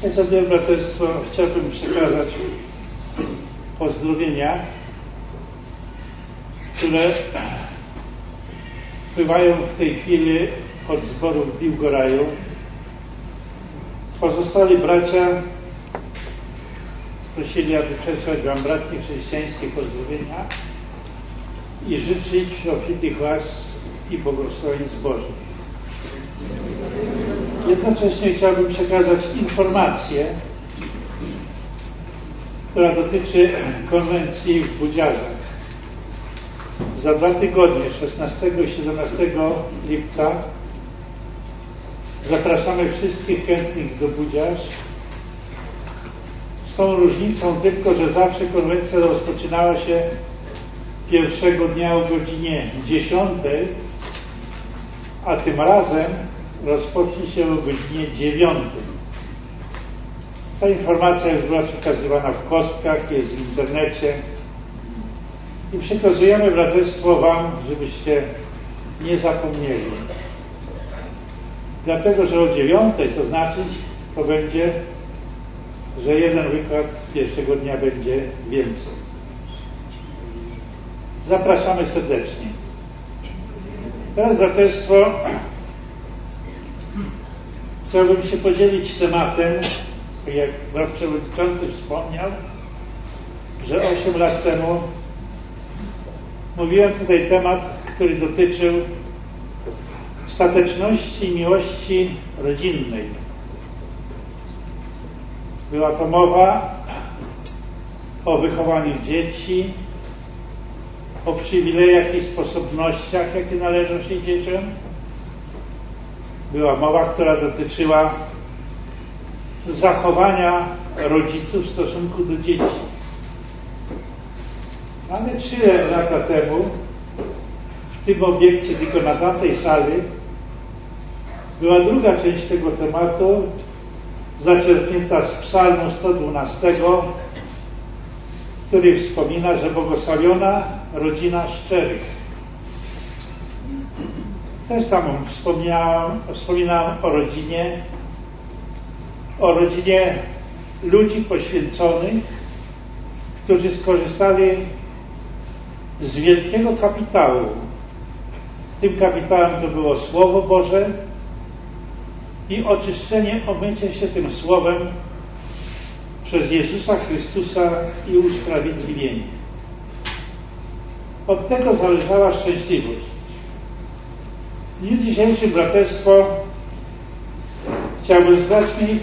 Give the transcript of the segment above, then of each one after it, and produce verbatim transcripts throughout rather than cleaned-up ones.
Ja sobie, braterstwo, chciałbym przekazać pozdrowienia, które wpływają w tej chwili od zboru w Biłgoraju. Pozostali bracia prosili, aby przesłać wam bratnie chrześcijańskie pozdrowienia i życzyć obfitych łask i błogosławieństw Bożych. Jednocześnie chciałbym przekazać informację, która dotyczy konwencji w Budziarzach. Za dwa tygodnie, szesnastego i siedemnastego lipca, zapraszamy wszystkich chętnych do Budziarz. Z tą różnicą tylko, że zawsze konwencja rozpoczynała się pierwszego dnia o godzinie dziesiątej, a tym razem rozpocznie się o godzinie dziewiątej. Ta informacja już była przekazywana w kostkach, jest w internecie i przekazujemy, braterstwo, wam, żebyście nie zapomnieli. Dlatego, że o dziewiątej to znaczyć to będzie, że jeden wykład pierwszego dnia będzie więcej. Zapraszamy serdecznie. Teraz, braterstwo, chciałbym się podzielić tematem, jak brat przewodniczący wspomniał, że osiem lat temu mówiłem tutaj temat, który dotyczył stateczności i miłości rodzinnej. Była to mowa o wychowaniu dzieci, o przywilejach i sposobnościach, jakie należą się dzieciom. Była mowa, która dotyczyła zachowania rodziców w stosunku do dzieci. Ale trzy lata temu w tym obiekcie, tylko na tamtej sali, była druga część tego tematu, zaczerpnięta z psalmu sto dwunastego, który wspomina, że błogosławiona rodzina szczerych. Też tam wspomniałam, wspominałam o rodzinie, o rodzinie ludzi poświęconych, którzy skorzystali z wielkiego kapitału. Tym kapitałem to było Słowo Boże i oczyszczenie, omycie się tym Słowem przez Jezusa Chrystusa i usprawiedliwienie. Od tego zależała szczęśliwość. W dniu dzisiejszym, braterstwo, chciałbym z braćmi,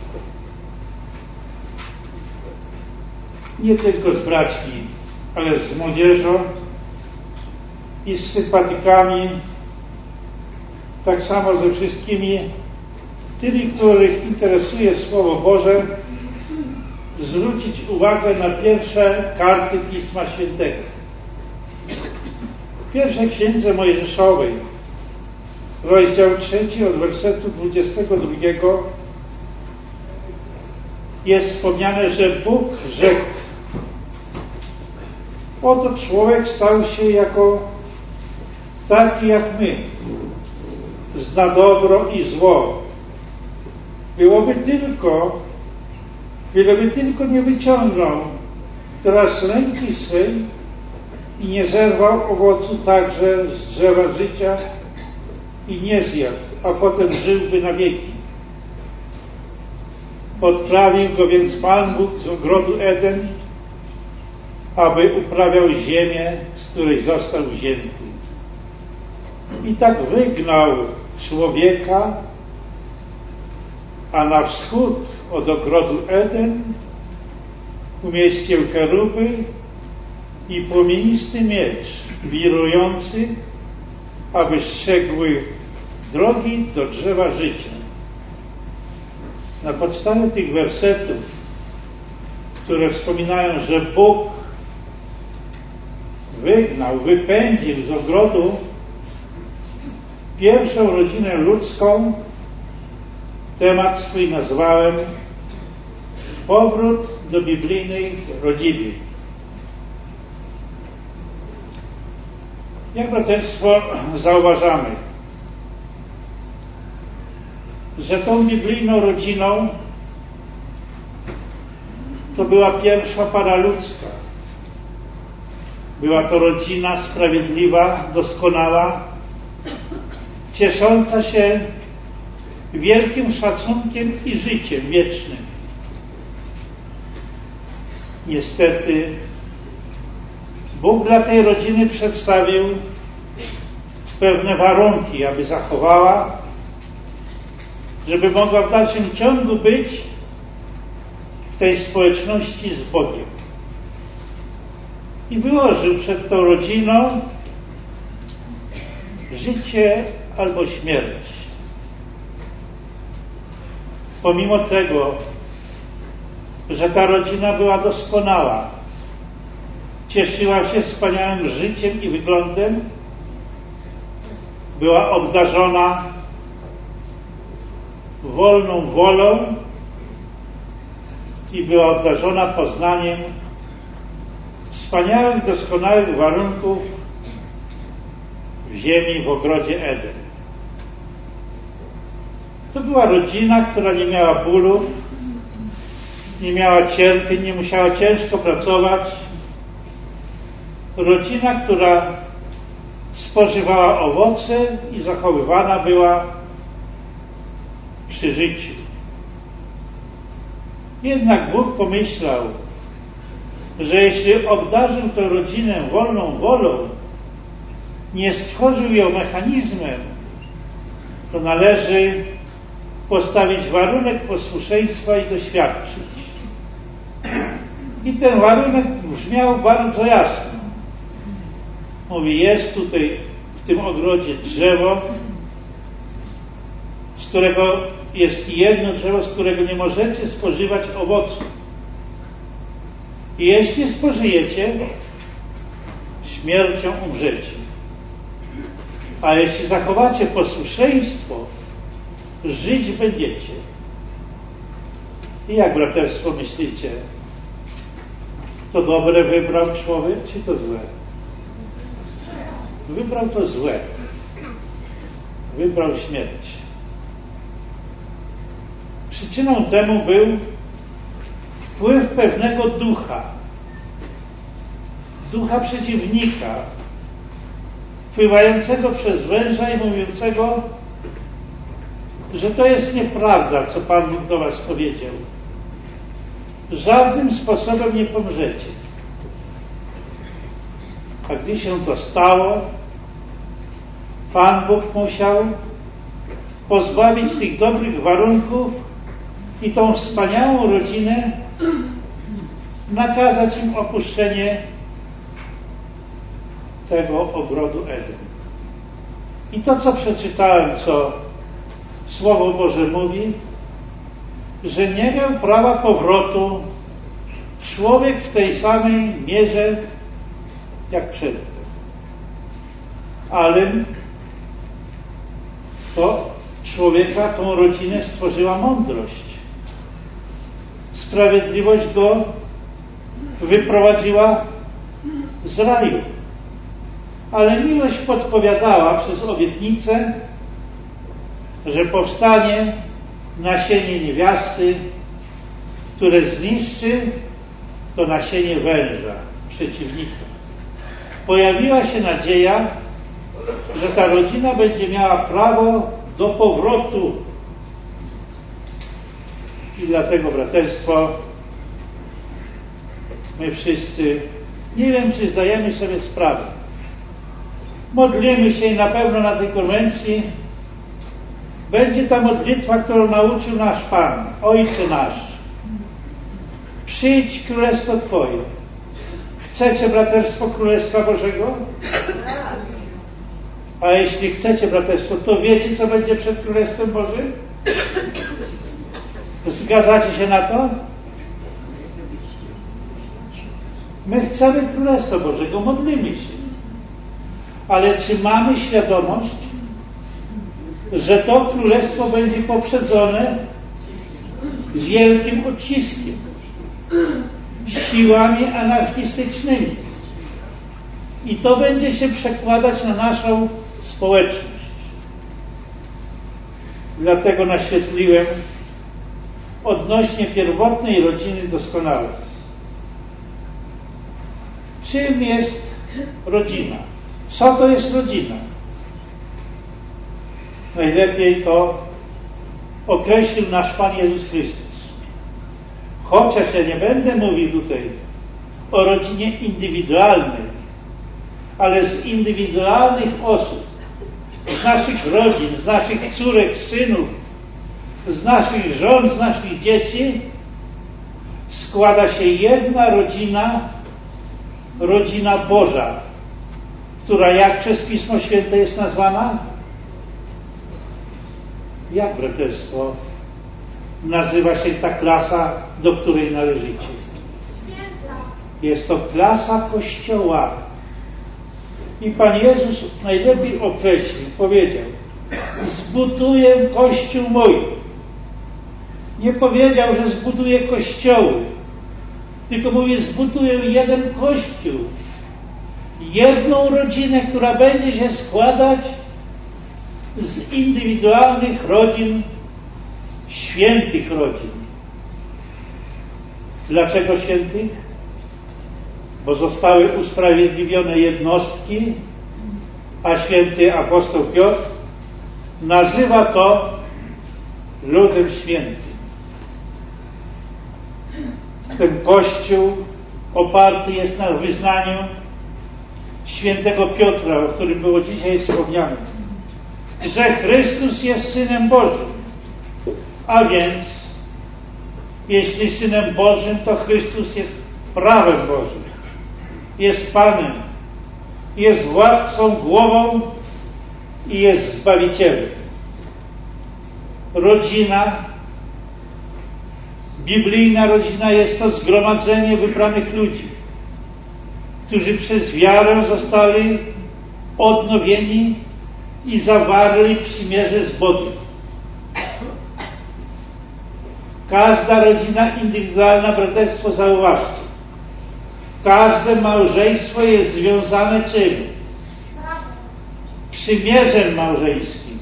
nie tylko z braćmi, ale z młodzieżą i z sympatykami, tak samo ze wszystkimi tymi, których interesuje Słowo Boże, zwrócić uwagę na pierwsze karty Pisma Świętego. W pierwszej księdze Mojżeszowej, rozdział trzeci od wersetu dwudziestego drugiego, jest wspomniane, że Bóg rzekł: oto człowiek stał się jako taki jak my, zna dobro i zło. Byłoby tylko, gdyby tylko nie wyciągnął teraz ręki swej i nie zerwał owocu także z drzewa życia i nie zjadł, a potem żyłby na wieki. Odprawił go więc Pan Bóg z ogrodu Eden, aby uprawiał ziemię, z której został wzięty. I tak wygnał człowieka, a na wschód od ogrodu Eden umieścił cheruby i płomienisty miecz wirujący, aby strzegły drogi do drzewa życia. Na podstawie tych wersetów, które wspominają, że Bóg wygnał, wypędził z ogrodu pierwszą rodzinę ludzką, temat swój nazwałem powrót do biblijnej rodziny. Jak braterstwo zauważamy, że tą biblijną rodziną to była pierwsza para ludzka. Była to rodzina sprawiedliwa, doskonała, ciesząca się wielkim szacunkiem i życiem wiecznym. Niestety Bóg dla tej rodziny przedstawił pewne warunki, aby zachowała, żeby mogła w dalszym ciągu być w tej społeczności z Bogiem. I wyłożył przed tą rodziną życie albo śmierć. Pomimo tego, że ta rodzina była doskonała, cieszyła się wspaniałym życiem i wyglądem, była obdarzona wolną wolą i była obdarzona poznaniem wspaniałych, doskonałych warunków w ziemi, w ogrodzie Eden. To była rodzina, która nie miała bólu, nie miała cierpień, nie musiała ciężko pracować. Rodzina, która spożywała owoce i zachowywana była przy życiu. Jednak Bóg pomyślał, że jeśli obdarzył tę rodzinę wolną wolą, nie stworzył ją mechanizmem, to należy postawić warunek posłuszeństwa i doświadczyć. I ten warunek brzmiał bardzo jasno. Mówi, jest tutaj w tym ogrodzie drzewo, z którego jest jedno drzewo, z którego nie możecie spożywać owocu. I jeśli spożyjecie, śmiercią umrzecie. A jeśli zachowacie posłuszeństwo, żyć będziecie. I jak, braterstwo, myślicie? To dobre wybrał człowiek, czy to złe? Wybrał to złe. Wybrał śmierć. Przyczyną temu był wpływ pewnego ducha. Ducha przeciwnika, wpływającego przez węża i mówiącego, że to jest nieprawda, co Pan Bóg do was powiedział. Żadnym sposobem nie pomrzecie. A gdy się to stało, Pan Bóg musiał pozbawić tych dobrych warunków i tą wspaniałą rodzinę nakazać im opuszczenie tego ogrodu Eden. I to, co przeczytałem, co Słowo Boże mówi, że nie miał prawa powrotu człowiek w tej samej mierze jak przedtem. Ale to człowieka, tą rodzinę stworzyła mądrość. Sprawiedliwość go wyprowadziła z raju. Ale miłość podpowiadała przez obietnicę, że powstanie nasienie niewiasty, które zniszczy to nasienie węża, przeciwnika. Pojawiła się nadzieja, że ta rodzina będzie miała prawo do powrotu. I dlatego, braterstwo, my wszyscy, nie wiem, czy zdajemy sobie sprawę, modlimy się i na pewno na tej konwencji będzie ta modlitwa, którą nauczył nasz Pan, Ojcze nasz. Przyjdź Królestwo Twoje. Chcecie, braterstwo, Królestwa Bożego? A jeśli chcecie, braterstwo, to wiecie, co będzie przed Królestwem Bożym? Zgadzacie się na to? My chcemy Królestwa Bożego, modlimy się. Ale czy mamy świadomość, że to Królestwo będzie poprzedzone wielkim odciskiem, siłami anarchistycznymi? I to będzie się przekładać na naszą społeczność. Dlatego naświetliłem odnośnie pierwotnej rodziny doskonałej. czym jest rodzina? Co to jest rodzina? Najlepiej to określił nasz Pan Jezus Chrystus. Chociaż ja nie będę mówił tutaj o rodzinie indywidualnej, ale z indywidualnych osób, z naszych rodzin, z naszych córek, synów, z naszych żon, z naszych dzieci składa się jedna rodzina, rodzina Boża, która jak przez Pismo Święte jest nazwana? Jak, braterstwo, nazywa się ta klasa, do której należycie? Jest to klasa Kościoła. I Pan Jezus najlepiej określił, powiedział: zbuduję Kościół mój. Nie powiedział, że zbuduję kościoły, tylko mówi: zbuduję jeden Kościół. Jedną rodzinę, która będzie się składać z indywidualnych rodzin, świętych rodzin. Dlaczego świętych? Bo zostały usprawiedliwione jednostki, a święty apostoł Piotr nazywa to ludem świętym. Ten Kościół oparty jest na wyznaniu świętego Piotra, o którym było dzisiaj wspomniane, że Chrystus jest Synem Bożym. A więc, jeśli Synem Bożym, to Chrystus jest prawem Bożym, jest Panem, jest władcą, głową i jest Zbawicielem. Rodzina, biblijna rodzina, jest to zgromadzenie wybranych ludzi, którzy przez wiarę zostali odnowieni i zawarli przymierze z Bogiem. Każda rodzina indywidualna, braterstwo, zauważcie, każde małżeństwo jest związane czym? Przymierzem małżeńskim.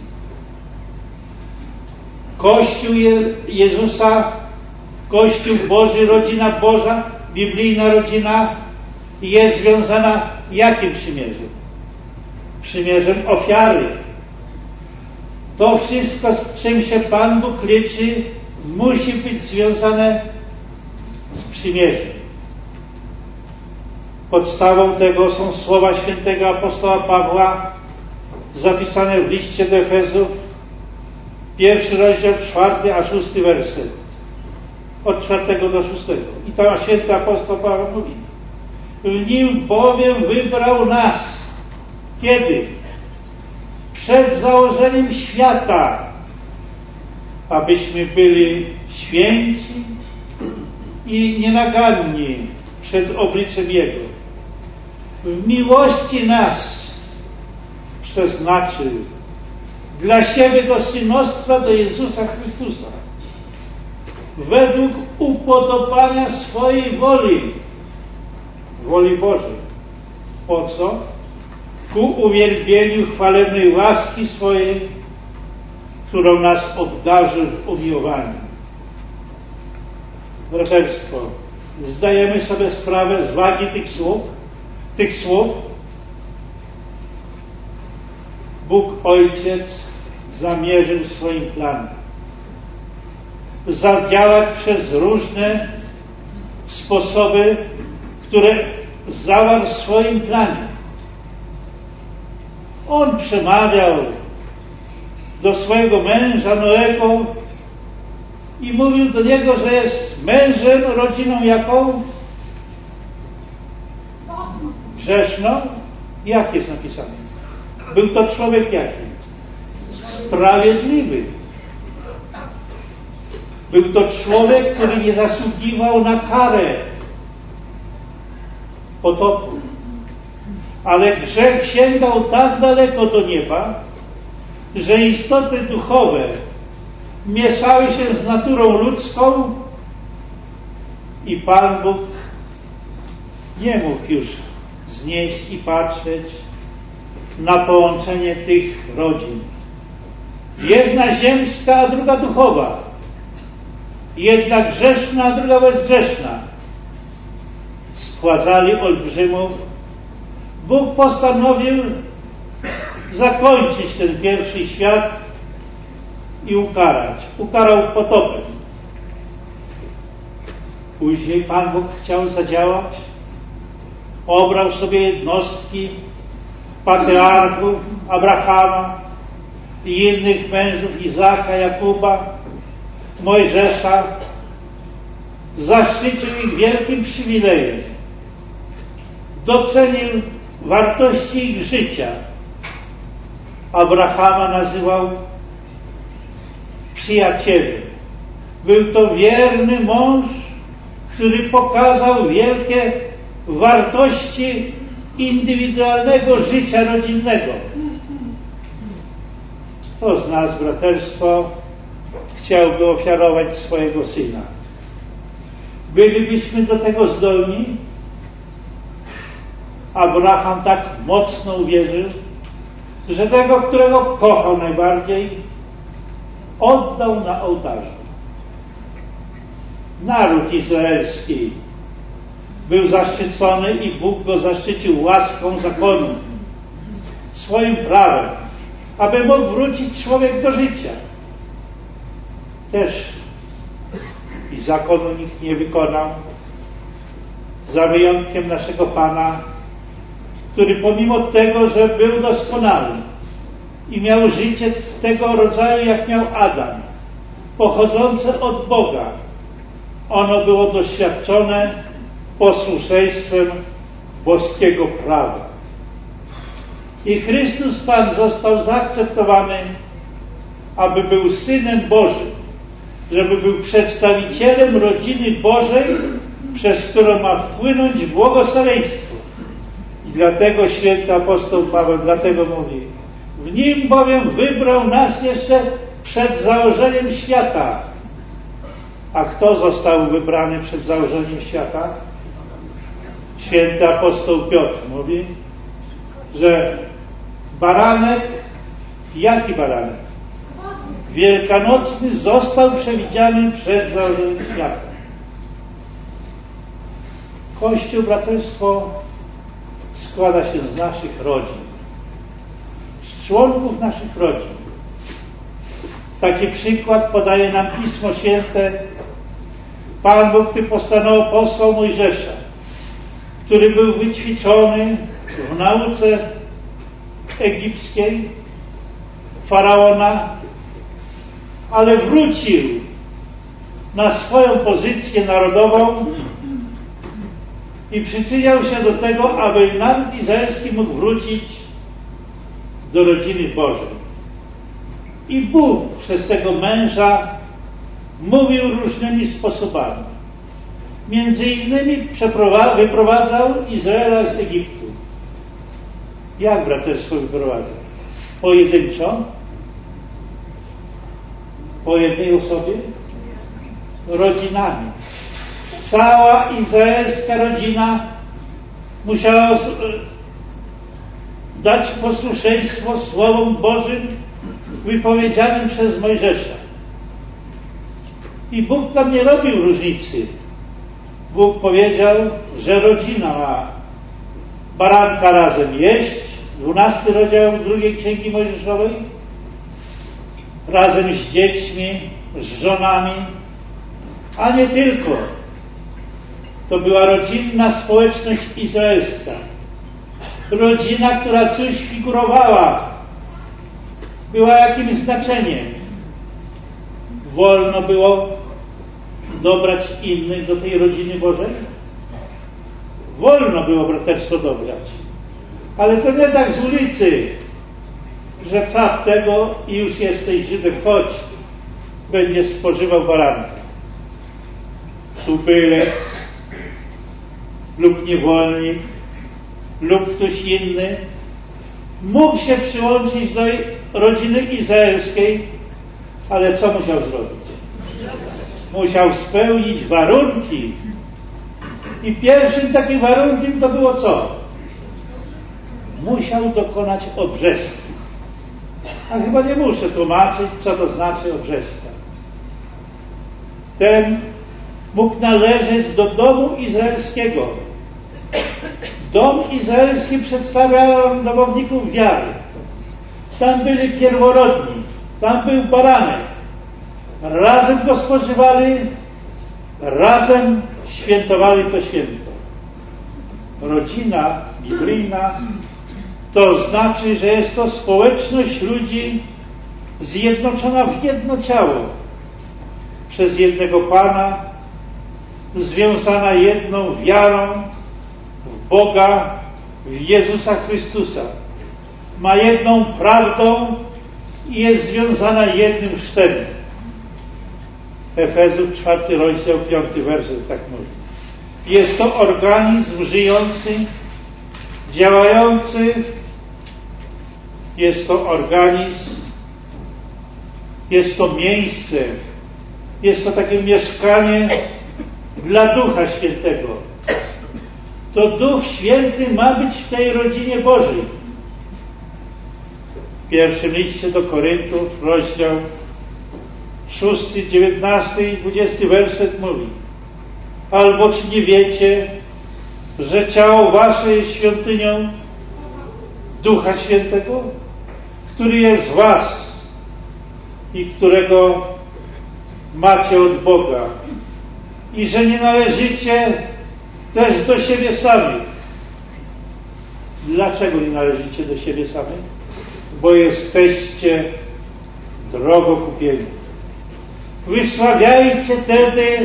Kościół Jezusa, Kościół Boży, rodzina Boża, biblijna rodzina jest związana jakim przymierzem? Przymierzem ofiary. To wszystko, z czym się Pan Bóg liczy, musi być związane z przymierzem. Podstawą tego są słowa świętego apostoła Pawła zapisane w liście do Efezów, pierwszy rozdział, czwarty a szósty werset. Od czwartego do szóstego. I tam święty apostoł Paweł mówi: w nim bowiem wybrał nas. Kiedy? Przed założeniem świata, abyśmy byli święci i nienaganni przed obliczem Jego. W miłości nas przeznaczył dla siebie do synostwa, do Jezusa Chrystusa, według upodobania swojej woli, woli Bożej. Po co? Ku uwielbieniu chwalebnej łaski swojej, którą nas obdarzył w umiłowaniu. Braterstwo, zdajemy sobie sprawę z wagi tych słów, tych słów. Bóg Ojciec zamierzył swoim planem zadziałać przez różne sposoby, które zawarł w swoim planie. On przemawiał do swojego męża Noego i mówił do niego, że jest mężem, rodziną jaką? Grzeszną. Jak jest napisane? Był to człowiek jaki? Sprawiedliwy. Był to człowiek, który nie zasługiwał na karę potopu. Ale grzech sięgał tak daleko do nieba, że istoty duchowe mieszały się z naturą ludzką i Pan Bóg nie mógł już znieść i patrzeć na połączenie tych rodzin. Jedna ziemska, a druga duchowa. Jedna grzeszna, a druga bezgrzeszna. schładzali olbrzymów, Bóg postanowił zakończyć ten pierwszy świat i ukarać. Ukarał potopem. Później Pan Bóg chciał zadziałać. Obrał sobie jednostki patriarchów Abrahama i innych mężów Izaka, Jakuba, Mojżesza. Zaszczycił ich wielkim przywilejem. Docenił wartości ich życia. Abrahama nazywał przyjacielem. Był to wierny mąż, który pokazał wielkie wartości indywidualnego życia rodzinnego. Kto z nas, braterstwo, chciałby ofiarować swojego syna? Bylibyśmy do tego zdolni? Abraham tak mocno uwierzył, że tego, którego kochał najbardziej, oddał na ołtarzu. Naród izraelski był zaszczycony i Bóg go zaszczycił łaską zakonu, swoim prawem, aby mógł wrócić człowiek do życia. Też i zakonu nikt nie wykonał, za wyjątkiem naszego Pana, który pomimo tego, że był doskonały i miał życie tego rodzaju, jak miał Adam, pochodzące od Boga, ono było doświadczone posłuszeństwem boskiego prawa. I Chrystus Pan został zaakceptowany, aby był Synem Bożym, żeby był przedstawicielem rodziny Bożej, przez którą ma wpłynąć błogosławieństwo. I dlatego święty apostoł Paweł dlatego mówi: w Nim bowiem wybrał nas jeszcze przed założeniem świata. A kto został wybrany przed założeniem świata? Święty apostoł Piotr mówi, że baranek, jaki baranek? Wielkanocny został przewidziany przed założeniem świata. Kościół, braterstwo, składa się z naszych rodzin, z członków naszych rodzin. Taki przykład podaje nam Pismo Święte. Pan Bóg Ty postanowił posłał Mojżesza, który był wyćwiczony w nauce egipskiej, faraona, ale wrócił na swoją pozycję narodową i przyczyniał się do tego, aby naród izraelski mógł wrócić do rodziny Bożej. I Bóg przez tego męża mówił różnymi sposobami. Między innymi wyprowadzał Izraela z Egiptu. Jak braterstwo wyprowadzał? Pojedynczo? Po jednej osobie? Rodzinami. Cała izraelska rodzina musiała dać posłuszeństwo Słowom Bożym wypowiedzianym przez Mojżesza. I Bóg tam nie robił różnicy. Bóg powiedział, że rodzina ma baranka razem jeść, dwunasty rozdział drugiej Księgi Mojżeszowej, razem z dziećmi, z żonami, a nie tylko. To była rodzinna społeczność izraelska. Rodzina, która coś figurowała, była jakimś znaczeniem. Wolno było dobrać innych do tej rodziny Bożej? Wolno było braterstwo dobrać. Ale to nie tak z ulicy, że cap tego i już jesteś Żydem, chodź, będziesz spożywał baranka. Tubylec lub niewolnik lub ktoś inny mógł się przyłączyć do rodziny izraelskiej, ale co musiał zrobić? Musiał spełnić warunki. I pierwszym takim warunkiem to było co? Musiał dokonać obrzezki. A chyba nie muszę tłumaczyć, co to znaczy obrzezka. Ten mógł należeć do domu izraelskiego, Dom izraelski przedstawiał domowników wiary. Tam byli pierworodni, tam był baranek. Razem go spożywali, razem świętowali to święto. Rodzina biblijna to znaczy, że jest to społeczność ludzi zjednoczona w jedno ciało, przez jednego Pana, związana jedną wiarą w Boga, w Jezusa Chrystusa. Ma jedną prawdą i jest związana jednym chrztem. Efezów czwarty rozdział, piąty werset tak mówi. Jest to organizm żyjący, działający. Jest to organizm, jest to miejsce, jest to takie mieszkanie dla Ducha Świętego. To Duch Święty ma być w tej rodzinie Bożej. W pierwszym liście do Koryntów, rozdział szósty, dziewiętnasty i dwudziesty werset mówi: albo czy nie wiecie, że ciało wasze jest świątynią Ducha Świętego, który jest w was i którego macie od Boga, i że nie należycie też do siebie samych. Dlaczego nie należycie do siebie samych? Bo jesteście drogo kupieni. Wysławiajcie tedy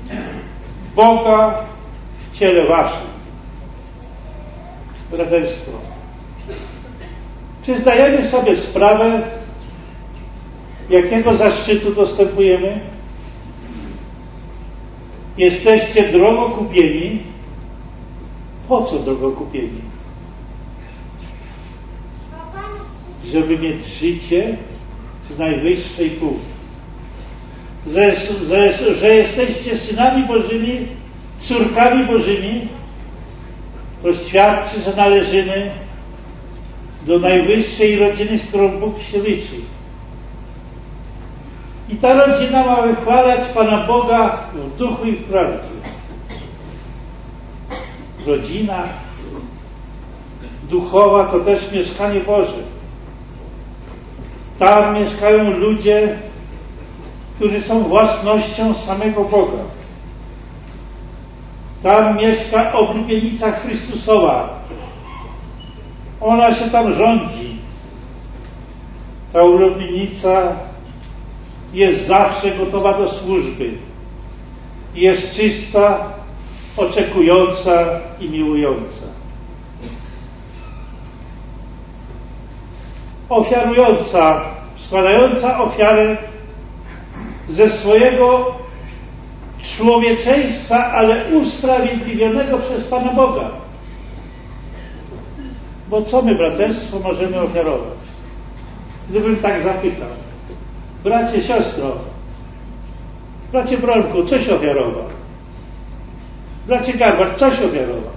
Boga w ciele waszym. Braterstwo, czy zdajemy sobie sprawę, jakiego zaszczytu dostępujemy? Jesteście drogo kupieni. Po co drogo kupieni? Żeby mieć życie z najwyższej półki. Że, że, że jesteście synami Bożymi, córkami Bożymi, to świadczy, że należymy do najwyższej rodziny, z którą Bóg się liczy. I ta rodzina ma wychwalać Pana Boga w duchu i w prawdzie. Rodzina duchowa to też mieszkanie Boże. Tam mieszkają ludzie, którzy są własnością samego Boga. Tam mieszka oblubienica Chrystusowa. Ona się tam rządzi. Ta oblubienica jest zawsze gotowa do służby. Jest czysta, oczekująca i miłująca. Ofiarująca, składająca ofiarę ze swojego człowieczeństwa, ale usprawiedliwionego przez Pana Boga. Bo co my, braterstwo, możemy ofiarować? Gdybym tak zapytał: bracie, siostro, bracie Bronku, coś ofiarował? Bracie Garbar, coś ofiarował?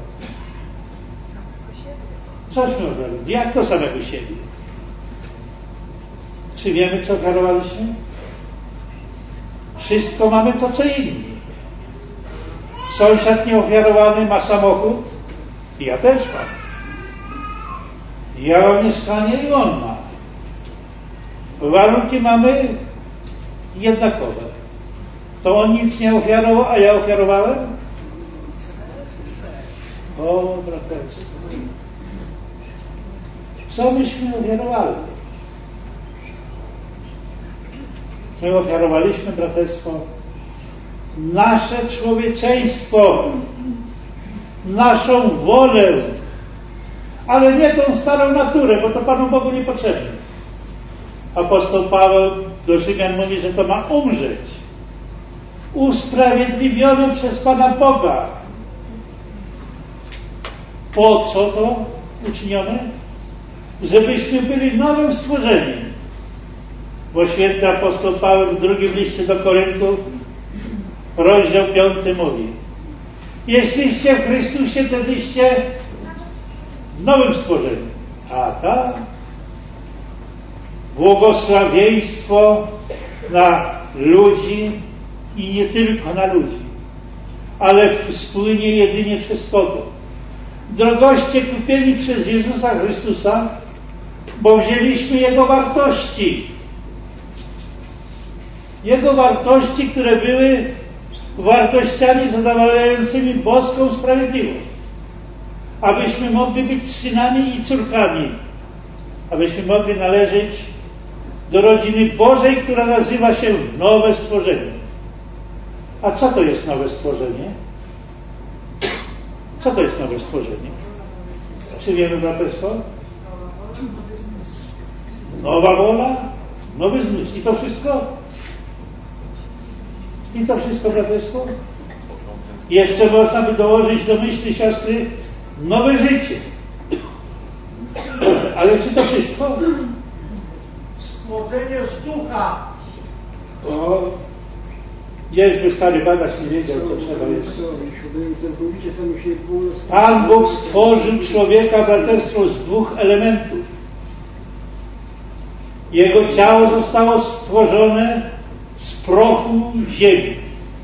Cośmy ofiarowali? Jak to samego siebie? Czy wiemy, co ofiarowaliśmy? Wszystko mamy to, co inni. Sąsiad nieofiarowany ma samochód, i ja też mam. Ja mam mieszkanie i on ma. Warunki mamy jednakowe. To on nic nie ofiarował, a ja ofiarowałem? O, braterstwo. Co myśmy ofiarowali? My ofiarowaliśmy, braterstwo, nasze człowieczeństwo, naszą wolę, ale nie tą starą naturę, bo to Panu Bogu niepotrzebne. Apostoł Paweł do Rzymian mówi, że to ma umrzeć. Usprawiedliwiony przez Pana Boga. Po co to uczynione? Żebyśmy byli nowym stworzeniem. Bo święty apostoł Paweł w drugim liście do Koryntów, rozdział piąty mówi: jeśliście w Chrystusie, tedyście w nowym stworzeniu. A tak, błogosławieństwo na ludzi i nie tylko na ludzi, ale spłynie jedynie przez kogo? Drogoście kupieni przez Jezusa Chrystusa, bo wzięliśmy Jego wartości. Jego wartości, które były wartościami zadowalającymi boską sprawiedliwość. Abyśmy mogli być synami i córkami. Abyśmy mogli należeć do rodziny Bożej, która nazywa się nowe stworzenie. A co to jest nowe stworzenie? Co to jest nowe stworzenie? Czy wiemy, braterstwo? Nowa wola, nowy zmysł. I to wszystko? I to wszystko, braterstwo? Jeszcze można by dołożyć do myśli siostry nowe życie. Ale czy to wszystko? Spłodzenie z ducha. O, jeżby stary badacz nie wiedział, co trzeba jest. Pan Bóg stworzył człowieka, braterstwo, z dwóch elementów. Jego ciało zostało stworzone z prochu ziemi.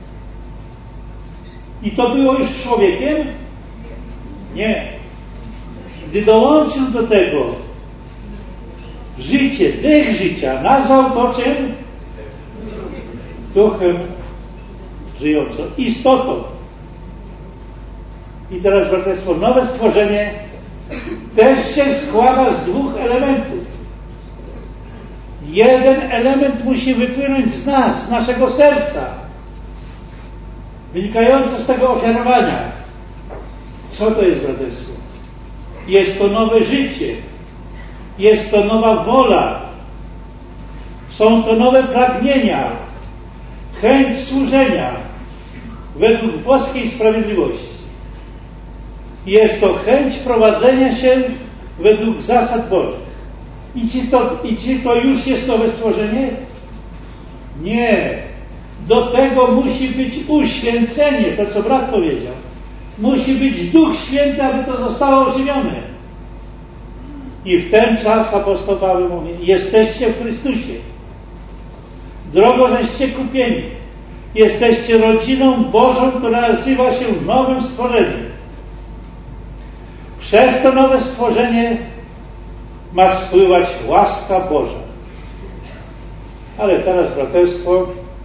I to było już człowiekiem? Nie. Gdy dołączył do tego życie, dech życia, nazwał to czym? Duchem żyjącą, istotą. I teraz, braterstwo, nowe stworzenie też się składa z dwóch elementów. Jeden element musi wypłynąć z nas, z naszego serca, wynikający z tego ofiarowania. Co to jest, braterstwo? Jest to nowe życie, jest to nowa wola, są to nowe pragnienia, chęć służenia według boskiej sprawiedliwości. Jest to chęć prowadzenia się według zasad Bożych. I czy to, i czy to już jest nowe stworzenie? Nie. Do tego musi być uświęcenie, to co brat powiedział. Musi być Duch Święty, aby to zostało ożywione. I w ten czas apostoł Paweł mówi: jesteście w Chrystusie. Drogo żeście kupieni. Jesteście rodziną Bożą, która nazywa się nowym stworzeniem. Przez to nowe stworzenie ma spływać łaska Boża. Ale teraz, braterstwo,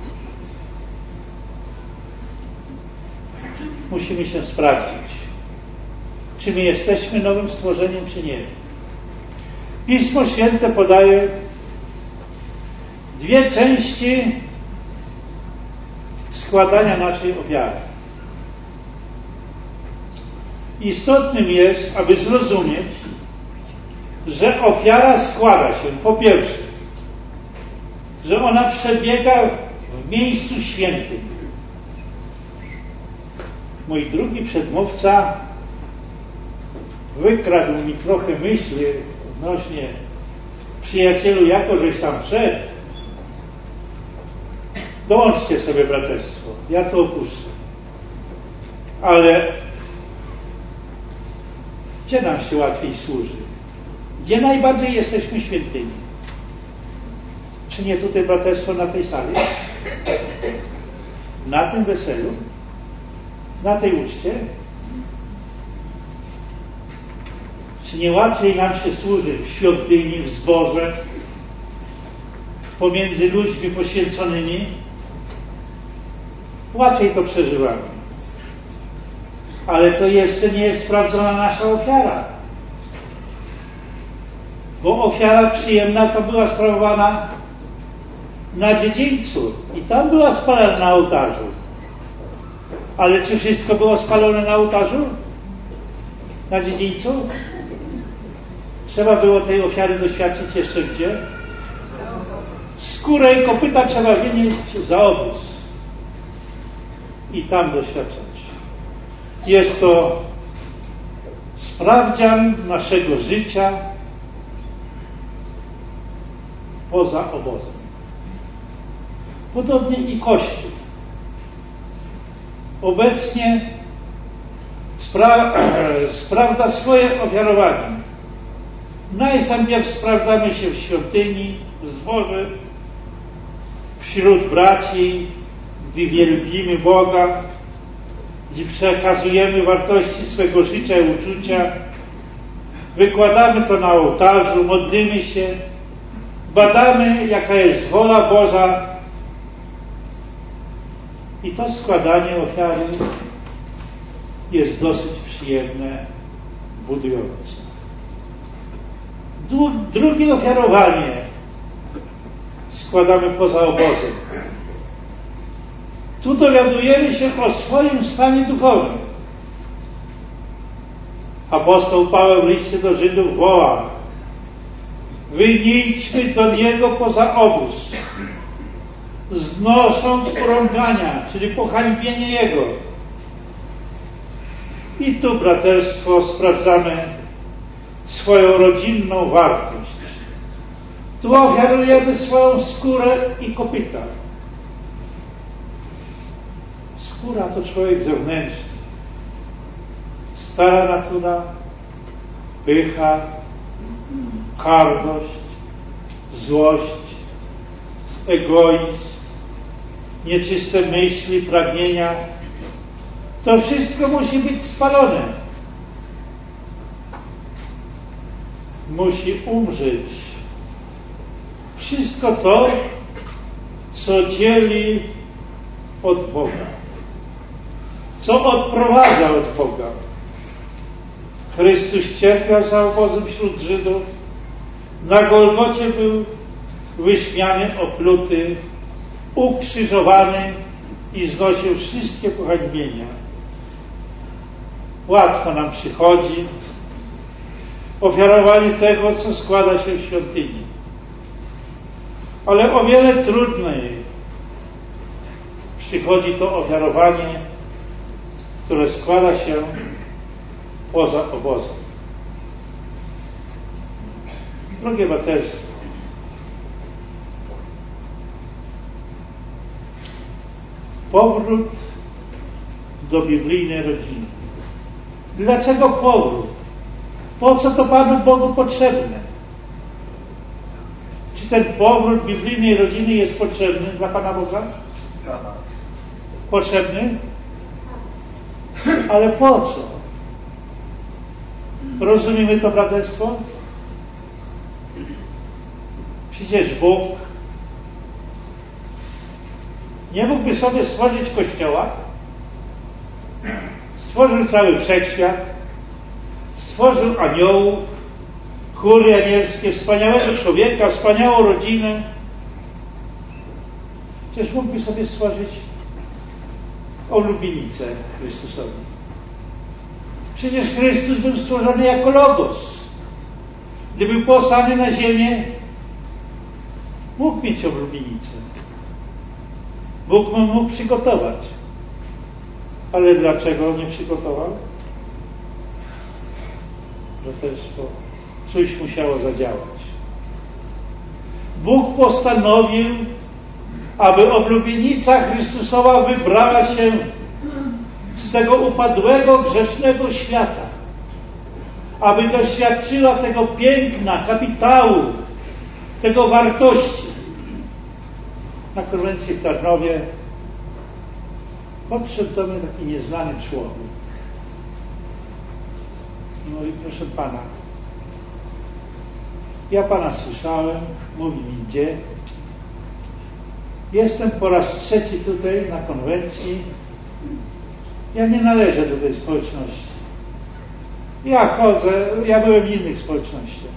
musimy się sprawdzić, czy my jesteśmy nowym stworzeniem, czy nie. Pismo Święte podaje dwie części składania naszej ofiary. Istotnym jest, aby zrozumieć, że ofiara składa się, po pierwsze, że ona przebiega w miejscu świętym. Mój drugi przedmówca wykradł mi trochę myśli odnośnie przyjacielu, jako żeś tam wszedł. Dołączcie sobie, braterstwo, ja to opuszczę. Ale gdzie nam się łatwiej służy? Gdzie najbardziej jesteśmy świętymi? Czy nie tutaj, braterstwo, na tej sali? Na tym weselu? Na tej uczcie? Czy nie łatwiej nam się służy w świątyni, w zborze, pomiędzy ludźmi poświęconymi? Łatwiej to przeżywamy. Ale to jeszcze nie jest sprawdzona nasza ofiara. Bo ofiara przyjemna to była sprawowana na dziedzińcu i tam była spalana na ołtarzu. Ale czy wszystko było spalone na ołtarzu? Na dziedzińcu? Trzeba było tej ofiary doświadczyć jeszcze gdzie? Skórę i kopyta trzeba wynieść za obóz i tam doświadczać. Jest to sprawdzian naszego życia poza obozem. Podobnie i Kościół. Obecnie spra- sprawdza swoje ofiarowanie. Najpierw sprawdzamy się w świątyni, w zborze, wśród braci, gdy wielbimy Boga, gdzie przekazujemy wartości swego życia i uczucia, wykładamy to na ołtarzu, modlimy się, badamy, jaka jest wola Boża i to składanie ofiary jest dosyć przyjemne, budujące. Drugie ofiarowanie składamy poza obozem. Tu dowiadujemy się o swoim stanie duchowym. Apostoł Paweł w liście do Żydów woła: wy nie idźmy do Niego poza obóz, znosząc porągania, czyli pohańbienie Jego. I tu, braterstwo, sprawdzamy swoją rodzinną wartość. Tu ofiarujemy swoją skórę i kopyta. Skóra to człowiek zewnętrzny. Stara natura, pycha, karność, złość, egoizm, nieczyste myśli, pragnienia. To wszystko musi być spalone. Musi umrzeć. Wszystko to, co dzieli od Boga, co odprowadza od Boga. Chrystus cierpiał za obozem wśród Żydów. Na Golgocie był wyśmiany, opluty, ukrzyżowany i znosił wszystkie pohańbienia. Łatwo nam przychodzi ofiarowanie tego, co składa się w świątyni. Ale o wiele trudniej przychodzi to ofiarowanie, które składa się poza obozem. Drogie braterstwo, powrót do biblijnej rodziny. Dlaczego powrót? Po co to Panu Bogu potrzebne? Czy ten powrót biblijnej rodziny jest potrzebny dla Pana Boga? Potrzebny? Ale po co? Rozumiemy to, braterstwo? Przecież Bóg nie mógłby sobie stworzyć Kościoła. Stworzył cały wszechświat, stworzył aniołów, chóry anielskie, wspaniałego człowieka, wspaniałą rodzinę. Przecież mógłby sobie stworzyć oblubienicę Chrystusowi. Przecież Chrystus był stworzony jako Logos. Gdy był posłany na ziemię, mógł mieć oblubienicę. Bóg mu mógł przygotować. Ale dlaczego nie przygotował? Braterstwo, coś musiało zadziałać. Bóg postanowił, aby oblubienica Chrystusowa wybrała się z tego upadłego, grzesznego świata, aby doświadczyła tego piękna, kapitału, tego wartości. Na konwencji w Tarnowie podszedł do mnie taki nieznany człowiek. No i proszę Pana, ja Pana słyszałem, mówi mi gdzie. Jestem po raz trzeci tutaj na konwencji. Ja nie należę do tej społeczności. Ja chodzę, ja byłem w innych społecznościach.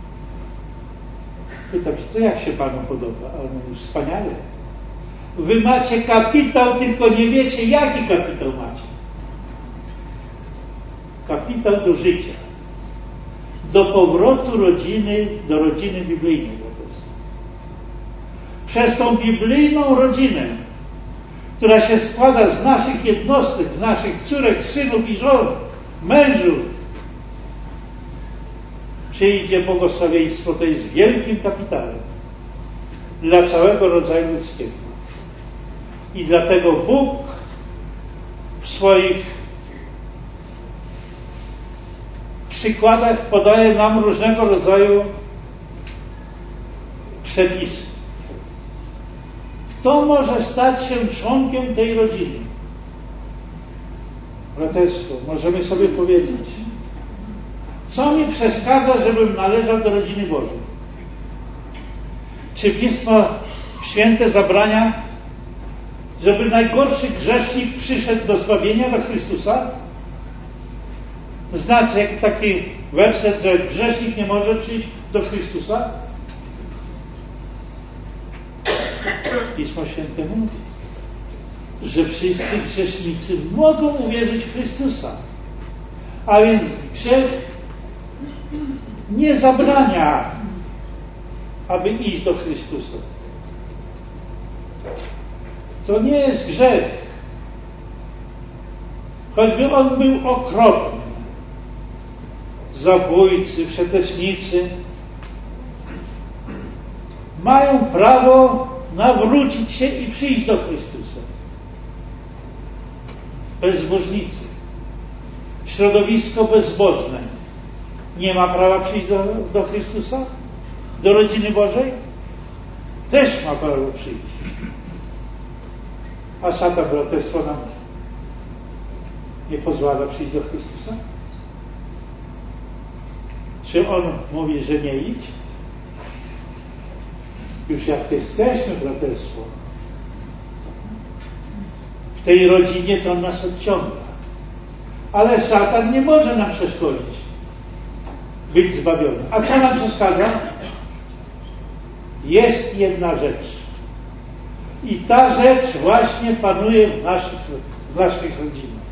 Pytam się, to jak się Panu podoba? A on mówi, wspaniale. Wy macie kapitał, tylko nie wiecie, jaki kapitał macie. Kapitał do życia. Do powrotu rodziny, do rodziny biblijnej. Przez tą biblijną rodzinę, która się składa z naszych jednostek, z naszych córek, synów i żon, mężów, przyjdzie błogosławieństwo, to jest wielkim kapitałem dla całego rodzaju ludzkiego. I dlatego Bóg w swoich przykładach podaje nam różnego rodzaju przepisy. Kto może stać się członkiem tej rodziny? braterstwo, możemy sobie powiedzieć, co mi przeszkadza, żebym należał do rodziny Bożej? Czy Pismo Święte zabrania, żeby najgorszy grzesznik przyszedł do zbawienia, do Chrystusa? Znacie jaki taki werset, że grzesznik nie może przyjść do Chrystusa? Pismo Święte mówi, że wszyscy grzesznicy mogą uwierzyć w Chrystusa. A więc grzech nie zabrania, aby iść do Chrystusa. To nie jest grzech. Choćby on był okropny. Zabójcy, przetecznicy mają prawo nawrócić się i przyjść do Chrystusa. Bezbożnicy, środowisko bezbożne nie ma prawa przyjść do, do Chrystusa? Do rodziny Bożej? Też ma prawo przyjść. A szatan, braterstwo, nam nie pozwala przyjść do Chrystusa? Czy on mówi, że nie idź? Już jak jesteśmy, braterstwo, w tej rodzinie, to on nas odciąga. Ale szatan nie może nam przeszkodzić być zbawiony. A co nam przeszkadza? Jest jedna rzecz. I ta rzecz właśnie panuje w naszych, w naszych rodzinach.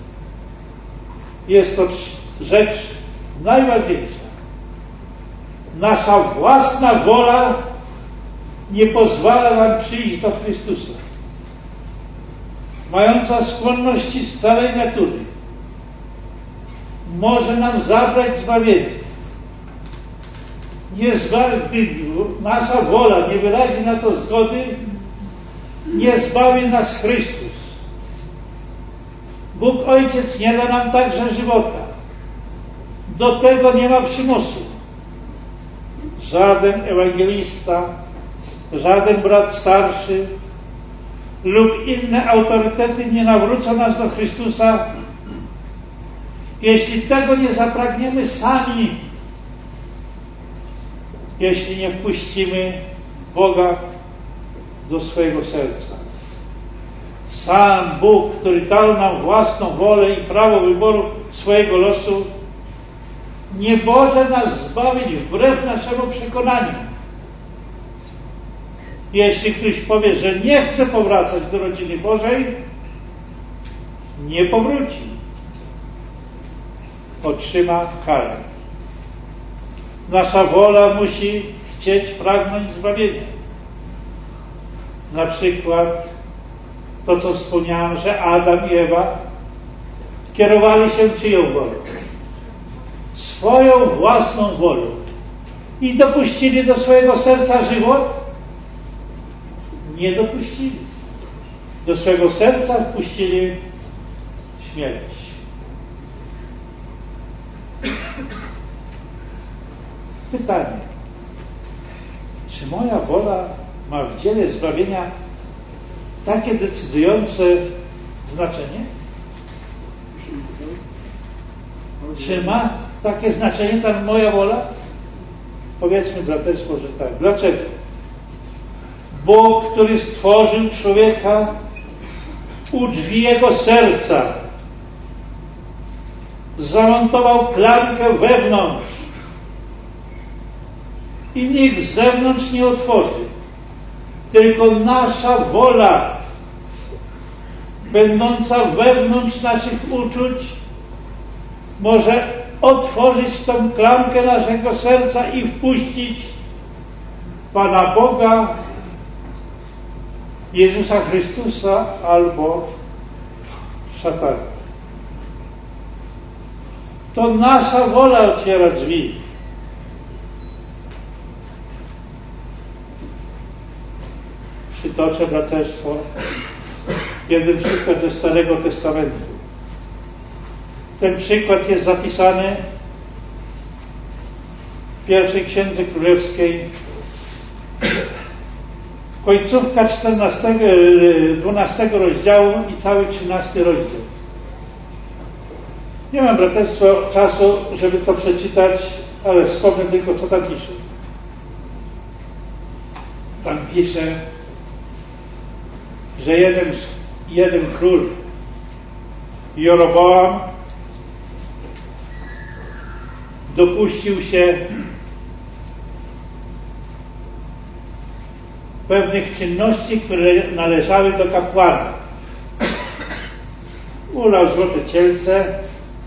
Jest to rzecz najważniejsza. Nasza własna wola nie pozwala nam przyjść do Chrystusa. Mająca skłonności z całej natury może nam zabrać zbawienie. Nie zbawi, nasza wola nie wyrazi na to zgody, nie zbawi nas Chrystus. Bóg Ojciec nie da nam także żywota. Do tego nie ma przymusu. Żaden ewangelista, żaden brat starszy lub inne autorytety nie nawrócą nas do Chrystusa, jeśli tego nie zapragniemy sami, jeśli nie wpuścimy Boga do swojego serca. Sam Bóg, który dał nam własną wolę i prawo wyboru swojego losu, nie może nas zbawić wbrew naszemu przekonaniu. Jeśli ktoś powie, że nie chce powracać do rodziny Bożej, nie powróci. Otrzyma karę. Nasza wola musi chcieć, pragnąć zbawienia. Na przykład to, co wspomniałem, że Adam i Ewa kierowali się czyją wolą? Swoją własną wolą. I dopuścili do swojego serca żywot? Nie dopuścili. Do swojego serca wpuścili śmierć. Pytanie. Czy moja wola ma w dziele zbawienia takie decydujące znaczenie? Czy ma takie znaczenie ta moja wola? Powiedzmy braterstwo, że tak. Dlaczego? Bóg, który stworzył człowieka u drzwi jego serca, zamontował klamkę wewnątrz i nikt z zewnątrz nie otworzy. Tylko nasza wola, będąca wewnątrz naszych uczuć, może otworzyć tą klamkę naszego serca i wpuścić Pana Boga, Jezusa Chrystusa albo szatana. To nasza wola otwiera drzwi. Przytoczę, braterstwo, jeden przykład ze Starego Testamentu. Ten przykład jest zapisany w pierwszej Księdze Królewskiej, końcówka czternastego, dwunastego rozdziału i cały trzynasty rozdział. Nie mam, braterstwo, czasu, żeby to przeczytać, ale wspomnę tylko, co tam pisze. Tam pisze, że jeden, jeden król, Jeroboam, dopuścił się pewnych czynności, które należały do kapłana. Ulał złote cielce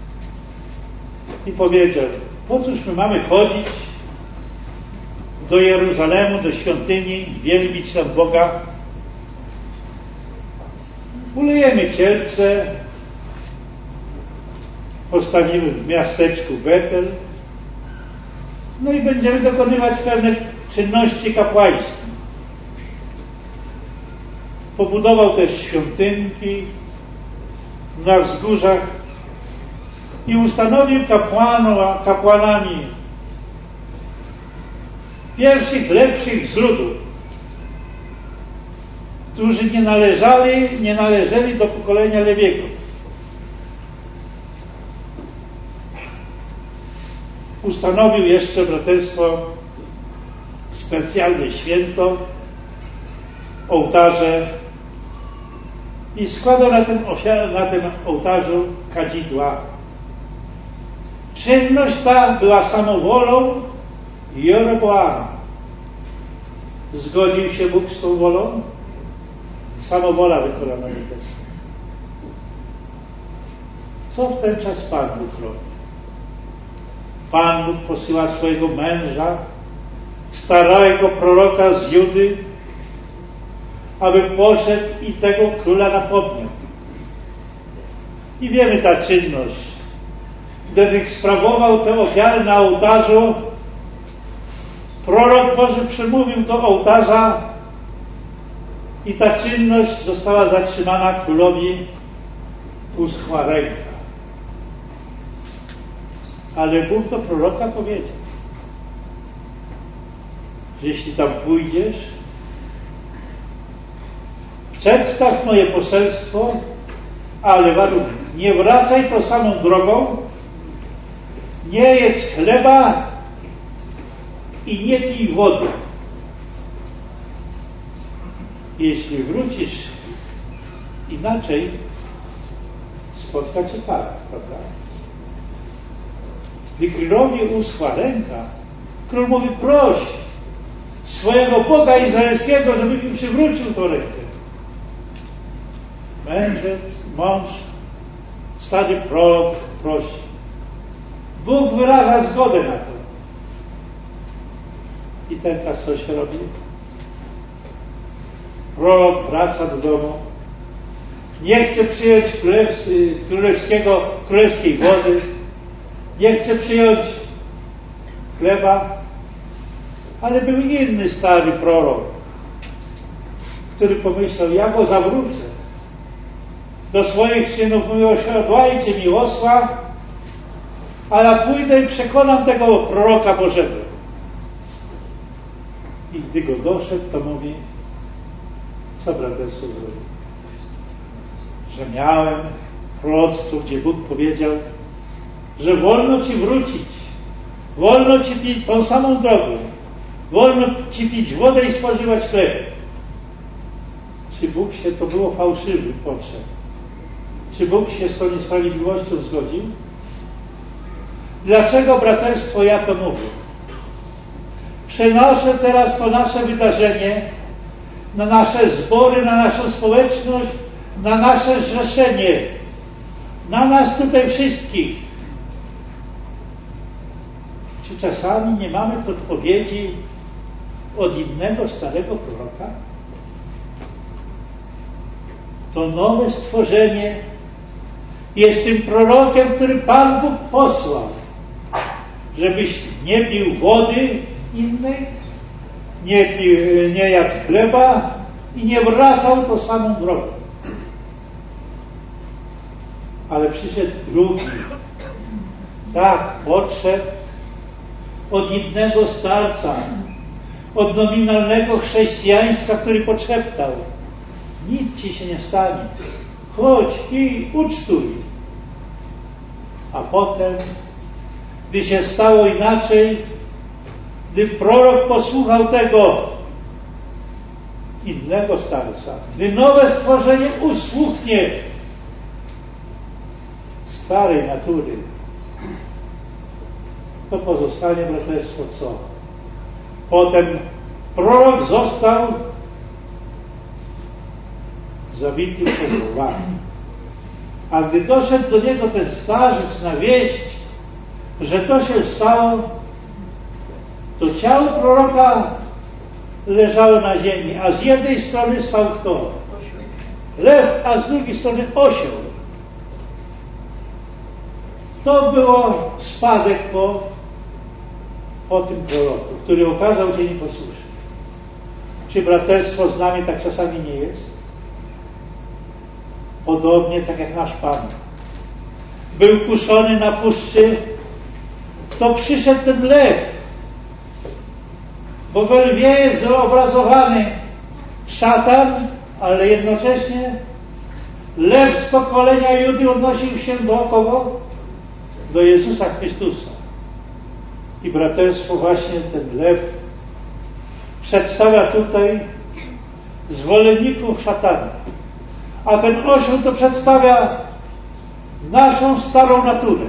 i powiedział: po cóż my mamy chodzić do Jeruzalemu, do świątyni, wielbić tam Boga? Ulejemy cielce, postawimy w miasteczku Betel, no i będziemy dokonywać pewnych czynności kapłańskich. Pobudował też świątynki na wzgórzach i ustanowił kapłanów, kapłanami pierwszych, lepszych z ludu, którzy nie należeli, nie należeli do pokolenia Lewiego. Ustanowił jeszcze, braterstwo, specjalne święto, ołtarze i składał na tym, ofiar- na tym ołtarzu kadzidła. Czynność ta była samowolą Jeroboama. Zgodził się Bóg z tą wolą? Samowola wykonana też. Co w ten czas Pan Bóg robi? Pan Bóg posyła swojego męża, starego proroka z Judy, aby poszedł i tego króla napodniał. I wiemy ta czynność. Gdy sprawował te ofiary na ołtarzu, prorok Boży przemówił do ołtarza i ta czynność została zatrzymana, królowi uschła ręka. Ale Bóg do proroka powiedział, że jeśli tam pójdziesz, przedstaw moje poselstwo, ale warunek, nie wracaj tą samą drogą, nie jedz chleba i nie pij wody. Jeśli wrócisz inaczej, spotka cię kara, prawda? Gdy królowi uschła ręka, król mówi: proś swojego Boga izraelskiego, żeby mi przywrócił tą rękę. Mężec, mąż, stary prorok prosi. Bóg wyraża zgodę na to. I teraz co się robi? Prorok wraca do domu, nie chce przyjąć królewskiego, królewskiej wody, nie chce przyjąć chleba, ale był inny stary prorok, który pomyślał: ja go zawrócę. Do swoich synów mówił: osiodłajcie mi osła, a ja pójdę i przekonam tego proroka Bożego. I gdy go doszedł, to mówi: co braterstwo zrobił? Że miałem proroctwo, gdzie Bóg powiedział, że wolno ci wrócić, wolno ci pić tą samą drogą, wolno ci pić wodę i spożywać chleb. Czy Bóg się, to było fałszywy potrzeb, czy Bóg się z tą niesprawiedliwością zgodził? Dlaczego, braterstwo, ja to mówię? Przenoszę teraz to nasze wydarzenie na nasze zbory, na naszą społeczność, na nasze zrzeszenie, na nas tutaj wszystkich. Czy czasami nie mamy podpowiedzi od innego starego proroka? To nowe stworzenie jest tym prorokiem, który Pan Bóg posłał, żebyś nie pił wody innej, nie, pił, nie jadł chleba i nie wracał tą samą drogą. Ale przyszedł drugi, tak, podszedł od innego starca, od nominalnego chrześcijaństwa, który podszeptał: nic ci się nie stanie, chodź i ucztuj. A potem, gdy się stało inaczej, gdy prorok posłuchał tego innego starca, gdy nowe stworzenie usłuchnie starej natury, to pozostanie braterstwo co? Potem prorok został zabity przez lwa. A gdy doszedł do niego ten starzec na wieść, że to się stało, to ciało proroka leżało na ziemi, a z jednej strony stał kto? Lew, a z drugiej strony osioł. To było spadek po, po tym proroku, który okazał się nieposłuszny. Czy braterstwo z nami tak czasami nie jest? Podobnie tak jak nasz Pan. Był kuszony na puszczy, to przyszedł ten lew. Bo we lwie jest zoobrazowany szatan, ale jednocześnie lew z pokolenia Judy odnosił się do kogo? Do Jezusa Chrystusa. I braterstwo właśnie ten lew przedstawia tutaj zwolenników szatana. A ten osioł to przedstawia naszą starą naturę.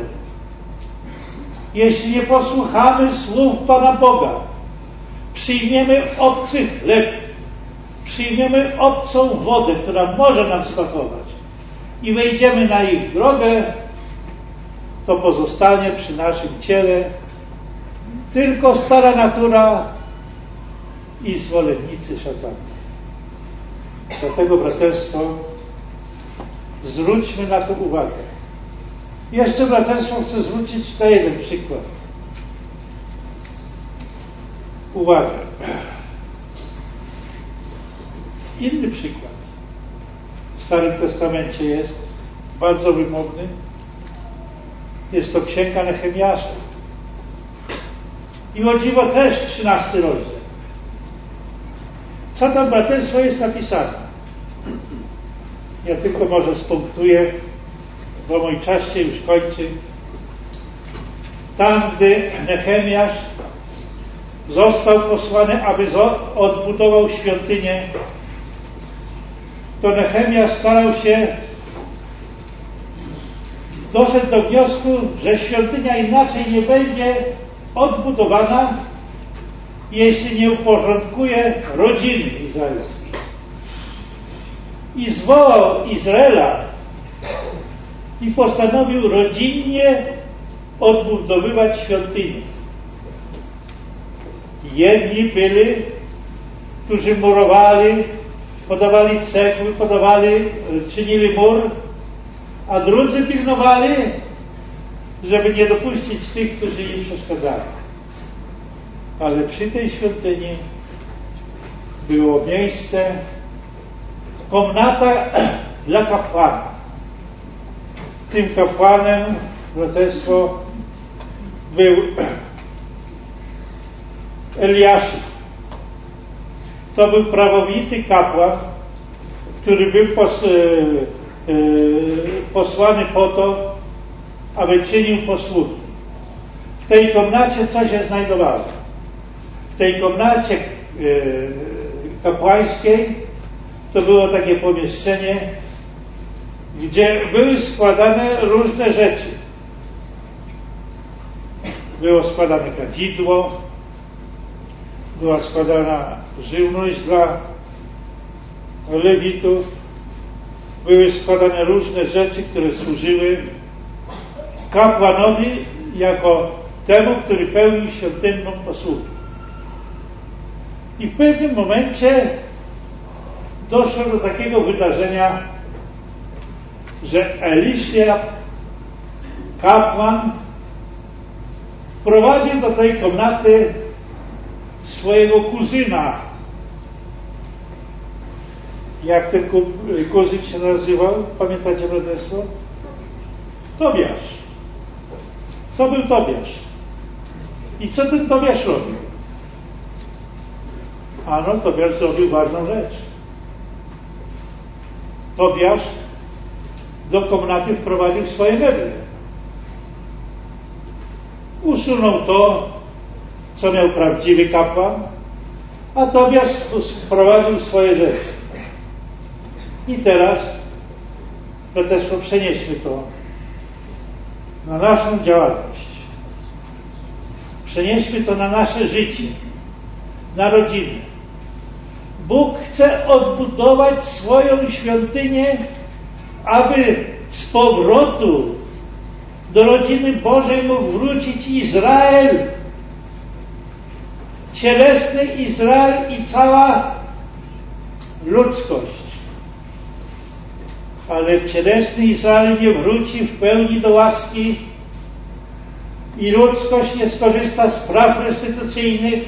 Jeśli nie posłuchamy słów Pana Boga, przyjmiemy obcy chleb, przyjmiemy obcą wodę, która może nam smakować i wejdziemy na ich drogę, to pozostanie przy naszym ciele tylko stara natura i zwolennicy szatana. Dlatego, braterstwo, zwróćmy na to uwagę. Jeszcze, braterstwo, chcę zwrócić na jeden przykład. Uwaga. Inny przykład w Starym Testamencie jest bardzo wymowny. Jest to Księga Nehemiasza. I o dziwo też trzynasty rozdział. Co tam, braterstwo, jest napisane? Ja tylko może spunktuję, bo mój czas się już kończy. Tam, gdy Nehemiasz został posłany, aby odbudował świątynię, to Nehemiasz starał się, doszedł do wniosku, że świątynia inaczej nie będzie odbudowana, jeśli nie uporządkuje rodziny izraelskiej. I zwołał Izraela i postanowił rodzinnie odbudowywać świątynię. Jedni byli, którzy murowali, podawali cegły, podawali, czynili mur, a drudzy pilnowali, żeby nie dopuścić tych, którzy im przeszkadzali. Ale przy tej świątyni było miejsce, komnata dla kapłana. Tym kapłanem, braterstwo, był Eliaszyb. To był prawowity kapłan, który był pos, e, e, posłany po to, aby czynił posługi. W tej komnacie co się znajdowało? W tej komnacie e, kapłańskiej to było takie pomieszczenie, gdzie były składane różne rzeczy. Było składane kadzidło, była składana żywność dla lewitów, były składane różne rzeczy, które służyły kapłanowi jako temu, który pełnił świątynną posługę. I w pewnym momencie doszło do takiego wydarzenia, że Eliaszyb, kapłan, wprowadził do tej komnaty swojego kuzyna. Jak ten kuzyn się nazywał? Pamiętacie, braterstwo? Tobiasz. To był Tobiasz. I co ten Tobiasz robił? Ano, Tobiasz zrobił ważną rzecz. Tobiasz do komnaty wprowadził swoje meble. usunął to, co miał prawdziwy kapłan, a Tobiasz wprowadził swoje rzeczy. I teraz, braterstwo, przenieśmy to na naszą działalność. Przenieśmy to na nasze życie, na rodziny. Bóg chce odbudować swoją świątynię, aby z powrotu do rodziny Bożej mógł wrócić Izrael, cielesny Izrael i cała ludzkość. Ale cielesny Izrael nie wróci w pełni do łaski i ludzkość nie skorzysta z praw restytucyjnych,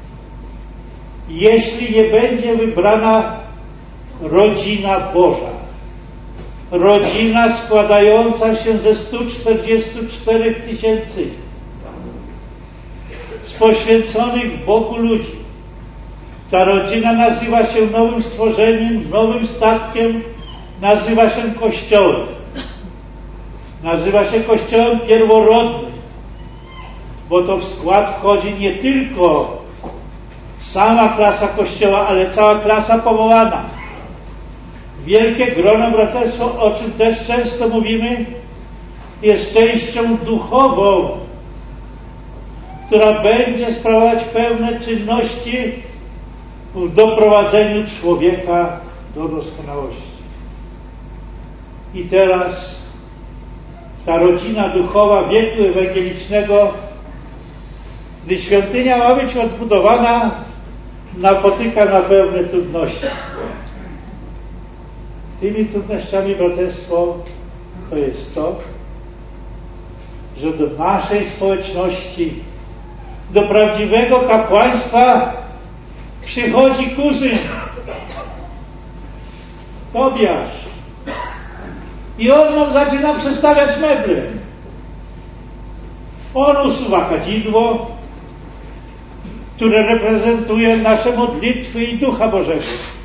jeśli nie będzie wybrana rodzina Boża. Rodzina składająca się ze stu czterdziestu czterech tysięcy z poświęconych Bogu ludzi. Ta rodzina nazywa się nowym stworzeniem, nowym statkiem, nazywa się Kościołem. Nazywa się Kościołem pierworodnym, bo to w skład wchodzi nie tylko sama klasa Kościoła, ale cała klasa powołana. Wielkie grono, braterstwo, o czym też często mówimy, jest częścią duchową, która będzie sprawować pewne czynności w doprowadzeniu człowieka do doskonałości. I teraz ta rodzina duchowa wieku ewangelicznego, gdy świątynia ma być odbudowana, napotyka na pewne trudności. Tymi trudnościami, braterstwo, to jest to, że do naszej społeczności, do prawdziwego kapłaństwa przychodzi kuzyn, Tobiasz. I on nam zaczyna przestawiać meble. On usuwa kadzidło, które reprezentuje nasze modlitwy i Ducha Bożego.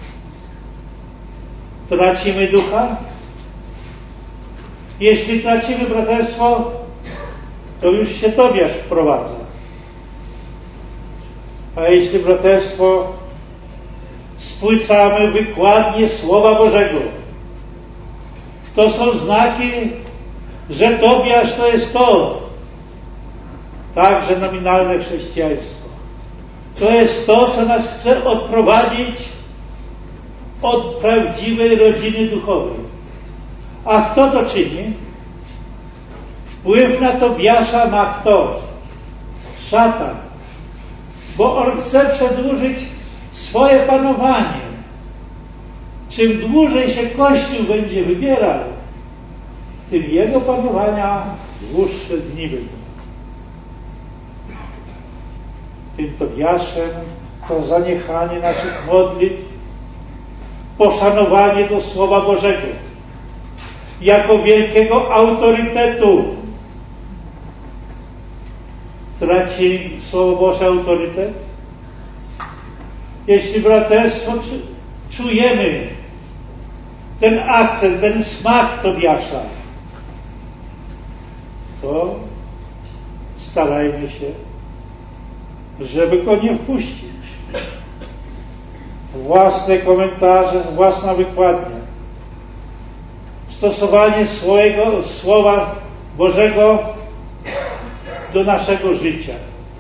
Tracimy Ducha? Jeśli tracimy braterstwo, to już się Tobiasz wprowadza. A jeśli braterstwo spłycamy wykładnie Słowa Bożego, to są znaki, że Tobiasz to jest to, także nominalne chrześcijaństwo. To jest to, co nas chce odprowadzić od prawdziwej rodziny duchowej. A kto to czyni? Wpływ na Tobiasza ma kto? Szatan. Bo on chce przedłużyć swoje panowanie. Czym dłużej się Kościół będzie wybierał, tym jego panowania dłuższe dni będą. Tym Tobiaszem to zaniechanie naszych modlitw, poszanowanie do Słowa Bożego jako wielkiego autorytetu. Traci Słowo Boże autorytet? Jeśli braterstwo czujemy ten akcent, ten smak Tobiasza, to starajmy się, żeby go nie wpuścić. Własne komentarze, własna wykładnia, stosowanie swojego Słowa Bożego do naszego życia.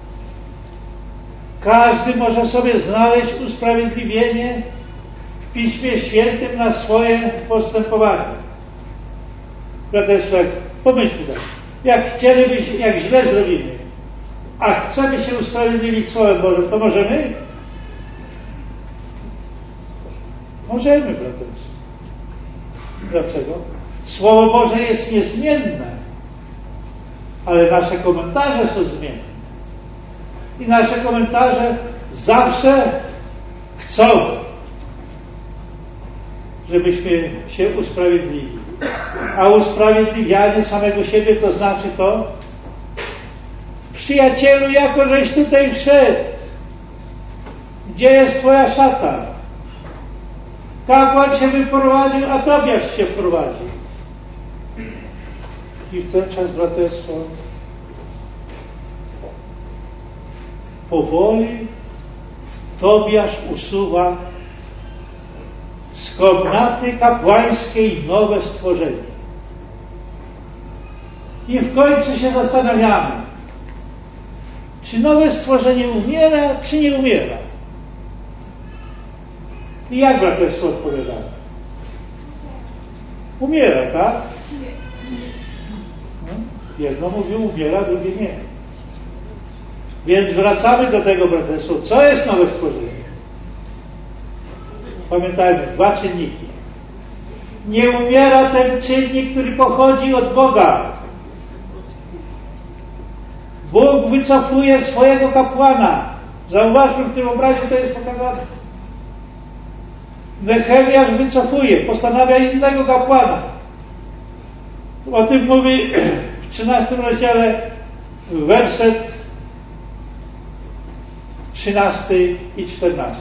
Każdy może sobie znaleźć usprawiedliwienie w Piśmie Świętym na swoje postępowanie. Braterstwo, pomyślmy tak, jak chcielibyśmy, jak źle zrobimy, a chcemy się usprawiedliwić Słowem Bożym, to możemy? Możemy, braterstwo. Dlaczego? Słowo Boże jest niezmienne, ale nasze komentarze są zmienne. I nasze komentarze zawsze chcą, żebyśmy się usprawiedliwili. A usprawiedliwianie samego siebie to znaczy to, przyjacielu, jako żeś tutaj wszedł, gdzie jest twoja szata? Kapłan się wyprowadził, a Tobiasz się wprowadził. I w ten czas, braterstwo, powoli Tobiasz usuwa z komnaty kapłańskiej nowe stworzenie. I w końcu się zastanawiamy, czy nowe stworzenie umiera, czy nie umiera. I jak braterstwo odpowiada? Umiera, tak? Jedno mówi umiera, drugie nie. Więc wracamy do tego braterstwa. Co jest nowe stworzenie? Pamiętajmy, dwa czynniki. Nie umiera ten czynnik, który pochodzi od Boga. Bóg wycofuje swojego kapłana. Zauważmy, w tym obrazie to jest pokazane. Nehemiasz wycofuje, postanawia innego kapłana. O tym mówi w trzynastym rozdziale werset trzynasty i czternasty.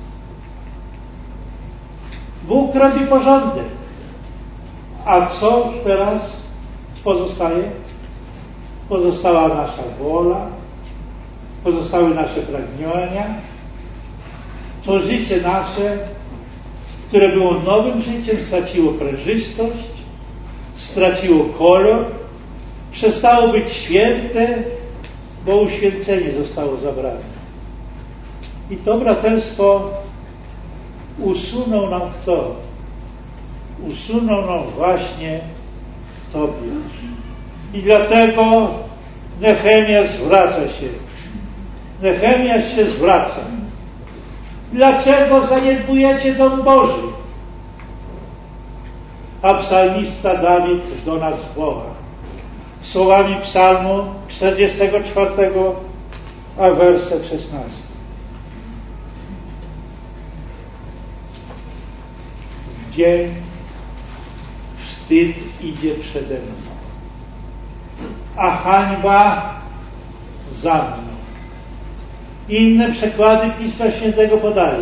Bóg robi porządek. A co teraz pozostaje? Pozostała nasza wola, pozostały nasze pragnienia. To życie nasze, które było nowym życiem, straciło prężystość, straciło kolor, przestało być święte, bo uświęcenie zostało zabrane. I to braterstwo usunął nam kto? Usunął nam właśnie Tobiasz. I dlatego Nehemiasz zwraca się. Nehemiasz się zwraca. Dlaczego zaniedbujecie dom Boży? A psalmista Dawid do nas woła słowami psalmu czterdziestego czwartego, a werset szesnasty. W dzień wstyd idzie przede mną, a hańba za mną. Inne przekłady Pisma Świętego podają,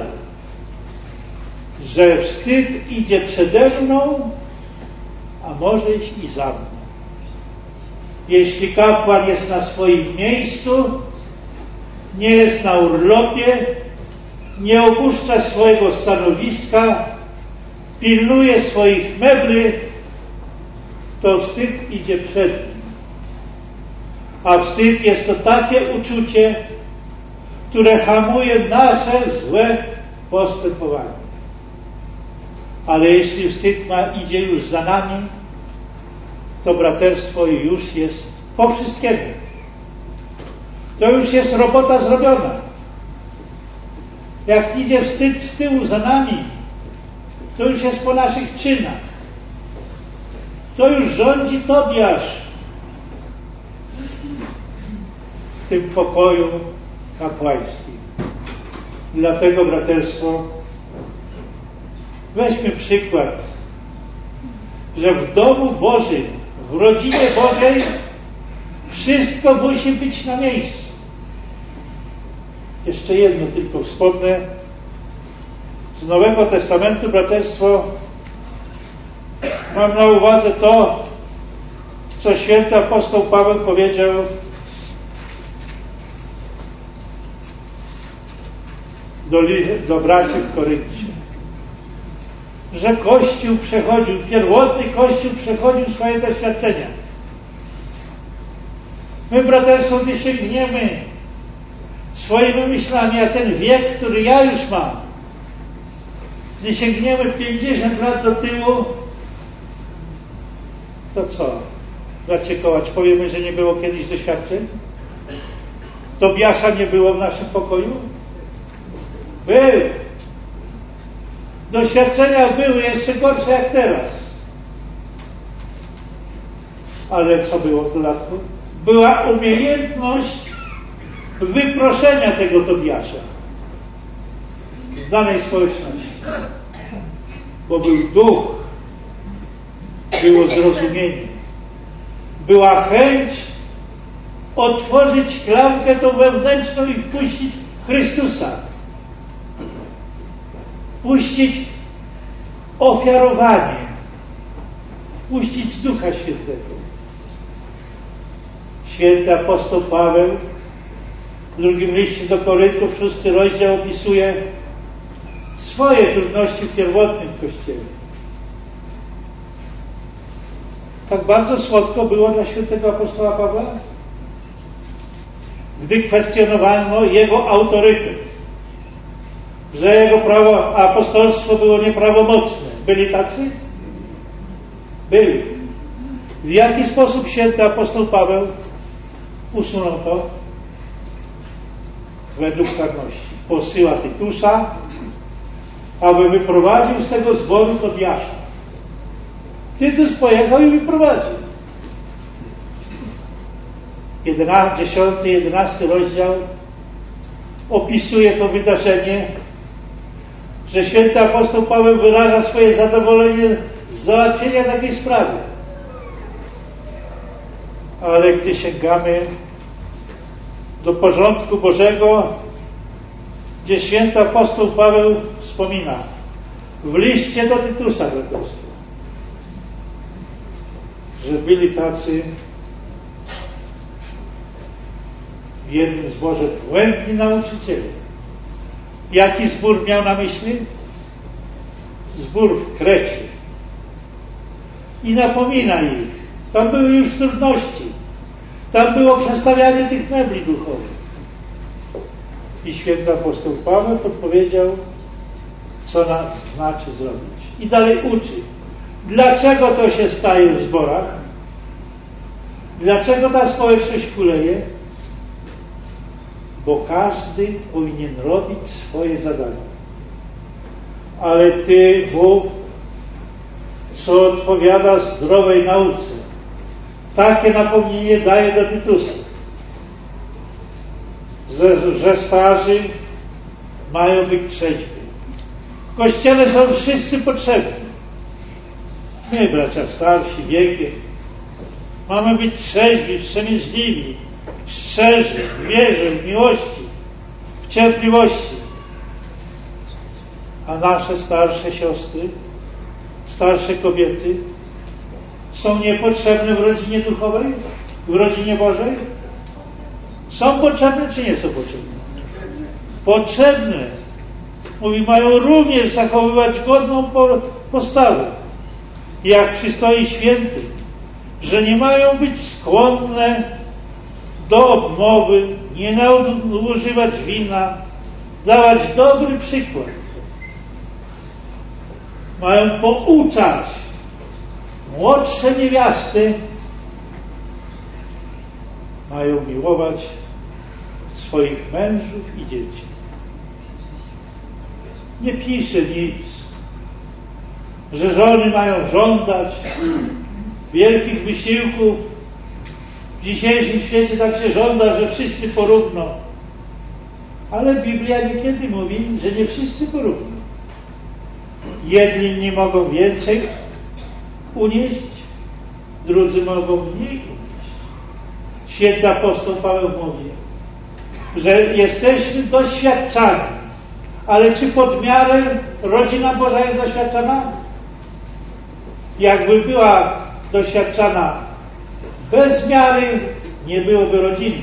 że wstyd idzie przede mną, a może iść i za mną. Jeśli kapłan jest na swoim miejscu, nie jest na urlopie, nie opuszcza swojego stanowiska, pilnuje swoich mebli, to wstyd idzie przed nim. A wstyd jest to takie uczucie, które hamuje nasze złe postępowanie. Ale jeśli wstyd ma, idzie już za nami, to braterstwo już jest po wszystkiemu. To już jest robota zrobiona. Jak idzie wstyd z tyłu za nami, to już jest po naszych czynach. To już rządzi Tobiasz w tym pokoju kapłańskim. Dlatego, braterstwo, weźmy przykład, że w domu Bożym, w rodzinie Bożej wszystko musi być na miejscu. Jeszcze jedno tylko wspomnę. Z Nowego Testamentu, braterstwo, mam na uwadze to, co święty apostoł Paweł powiedział do, do braci w Koryncie, że Kościół przechodził, pierwotny Kościół przechodził swoje doświadczenia. My, braterstwo, gdy sięgniemy swoimi myślami, a ten wiek, który ja już mam, gdy sięgniemy pięćdziesiąt lat do tyłu, to co? Bracie Kołacz, powiemy, że nie było kiedyś doświadczeń? Tobiasza nie było w naszym pokoju? Był. Doświadczenia były jeszcze gorsze jak teraz. Ale co było w dodatku? Była umiejętność wyproszenia tego Tobiasza z danej społeczności. Bo był duch, było zrozumienie, była chęć otworzyć klamkę tą wewnętrzną i wpuścić Chrystusa. Puścić ofiarowanie, puścić Ducha Świętego. Święty apostoł Paweł w drugim liście do Koryntów, szósty rozdział, opisuje swoje trudności w pierwotnym Kościele. Tak bardzo słodko było dla świętego apostoła Pawła, gdy kwestionowano jego autorytet, że jego prawo apostolstwo było nieprawomocne. Byli tacy? Byli. W jaki sposób święty apostoł Paweł usunął to? Według karności. Posyła Tytusa, aby wyprowadził z tego zboru Tobiasza. Tytus pojechał i wyprowadził. dziesiąty, jedenasty rozdział opisuje to wydarzenie, że święty apostoł Paweł wyraża swoje zadowolenie z załatwienia takiej sprawy. Ale gdy sięgamy do porządku Bożego, gdzie święty apostoł Paweł wspomina w liście do Tytusa braterstwa, że byli tacy w jednym zborze błędni nauczyciele. Jaki zbór miał na myśli? Zbór w Krecie. I napomina ich. Tam były już trudności. Tam było przestawianie tych mebli duchowych. I święty apostoł Paweł podpowiedział, co nas znaczy zrobić. I dalej uczy. Dlaczego to się staje w zborach? Dlaczego ta społeczność kuleje? Bo każdy powinien robić swoje zadania. Ale Ty, Bóg, co odpowiada zdrowej nauce, takie napomnienie daje do Tytusa, że, że starzy mają być trzeźwi. W Kościele są wszyscy potrzebni. My, bracia starsi, wiekiem, mamy być trzeźwi, wstrzemięźliwi, szczerzy, w wierze, w miłości, w cierpliwości. A nasze starsze siostry, starsze kobiety są niepotrzebne w rodzinie duchowej, w rodzinie Bożej? Są potrzebne czy nie są potrzebne? Potrzebne. Mówi, mają również zachowywać godną postawę, jak przystoi świętym, że nie mają być skłonne do obmowy, nie nadużywać wina, dawać dobry przykład. Mają pouczać młodsze niewiasty, mają miłować swoich mężów i dzieci. Nie pisze nic, że żony mają żądać wielkich wysiłków. W dzisiejszym świecie tak się żąda, że wszyscy porówno. Ale Biblia niekiedy mówi, że nie wszyscy porówno. Jedni nie mogą więcej unieść, drudzy mogą mniej unieść. Święty apostoł Paweł mówi, że jesteśmy doświadczani, ale czy pod miarę rodzina Boża jest doświadczana? Jakby była doświadczana bez miary, nie byłoby rodziny.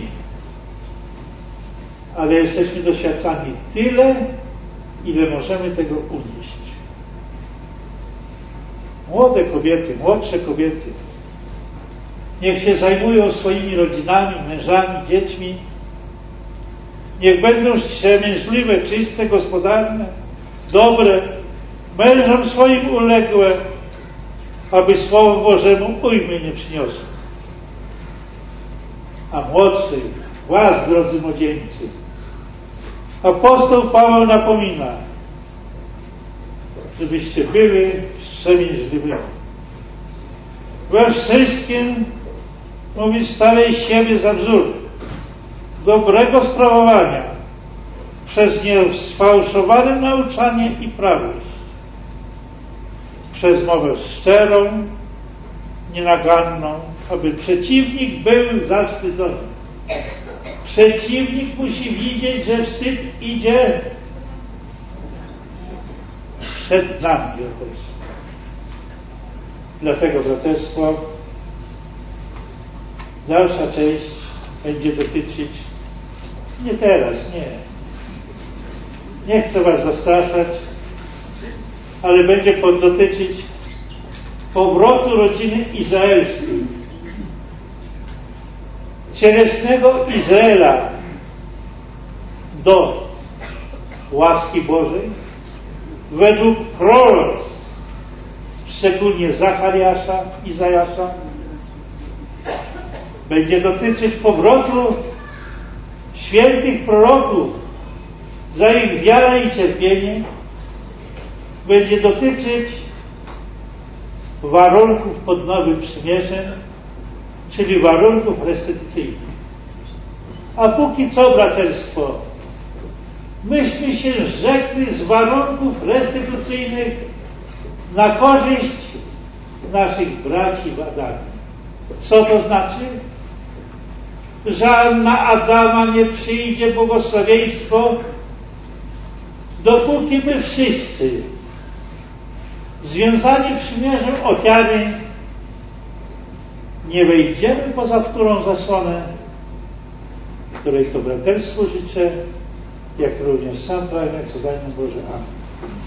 Ale jesteśmy doświadczani tyle, ile możemy tego unieść. Młode kobiety, młodsze kobiety, niech się zajmują swoimi rodzinami, mężami, dziećmi. Niech będą wstrzemięźliwe, czyste, gospodarne, dobre, mężom swoim uległe, aby Słowo Bożemu ujmy nie przyniosło. A młodszych, was, drodzy młodzieńcy, apostoł Paweł napomina, żebyście byli wstrzemięźliwi. We wszystkim, mówi, stawiaj siebie za wzór dobrego sprawowania przez niesfałszowane nauczanie i prawość, przez mowę szczerą, nienaganną, aby przeciwnik był zawstydzony. Przeciwnik musi widzieć, że wstyd idzie przed nami. Dlatego, braterstwo, dalsza część będzie dotyczyć Nie teraz, nie. Nie chcę was zastraszać, ale będzie to dotyczyć powrotu rodziny izraelskiej. Cielesnego Izraela do łaski Bożej według proroctw, szczególnie Zachariasza, Izajasza. Będzie dotyczyć powrotu świętych proroków za ich wiarę i cierpienie. Będzie dotyczyć warunków pod Nowym Przymierzem, czyli warunków restytucyjnych. A póki co, braterstwo, myśmy się zrzekli z warunków restytucyjnych na korzyść naszych braci w Adamie. Co to znaczy? Że na Adama nie przyjdzie błogosławieństwo, dopóki my wszyscy, związani przymierzem ofiary, nie wejdziemy poza którą zasłonę, której to braterstwu życzę, jak również sam pragnę, co daj nam Boże. Amen.